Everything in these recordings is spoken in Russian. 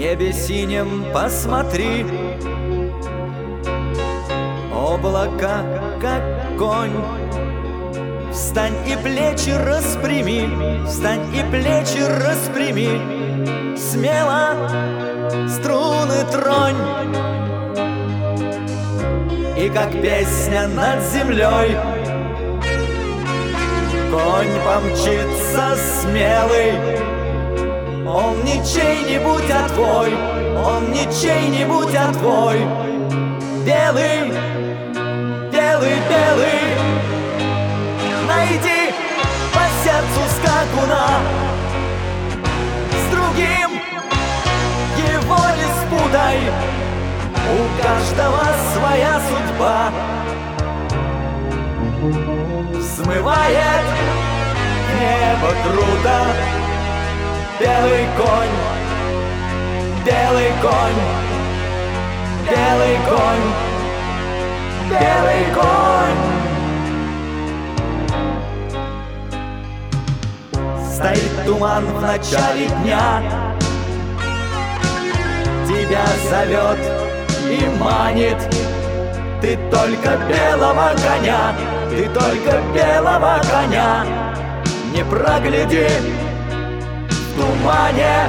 небе синем посмотри, облака, как конь. Встань и плечи распрями, встань и плечи распрями, смело струны тронь. И как песня над землей конь помчится смелый. Он не чей-нибудь, а твой, он не чей-нибудь, а твой. Белый, белый, белый. Найди по сердцу скакуна, с другим его не спутай. У каждого своя судьба. Взмывает небо круто белый конь, белый конь, белый конь, белый конь. Стоит туман в начале дня, тебя зовет и манит. Ты только белого коня, ты только белого коня не прогляди в тумане.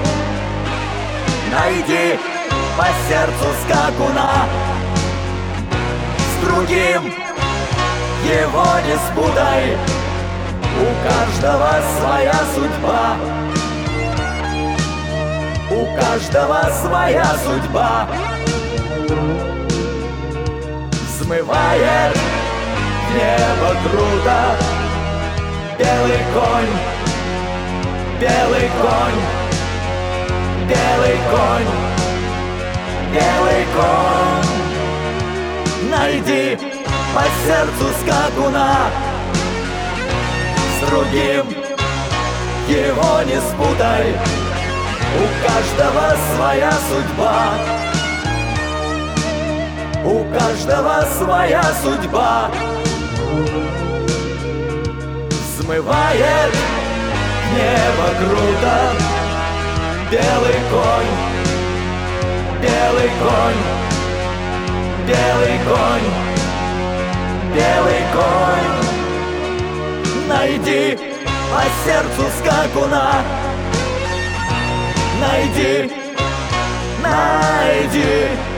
Найди по сердцу скакуна, с другим его не спутай. У каждого своя судьба, у каждого своя судьба. Взмывает небо круто белый конь, белый конь, белый конь, белый конь. Найди по сердцу скакуна, с другим его не спутай. У каждого своя судьба, у каждого своя судьба. Взмывает небо круто белый конь, белый конь, белый конь, белый конь. Найди по сердцу скакуна, найди, найди.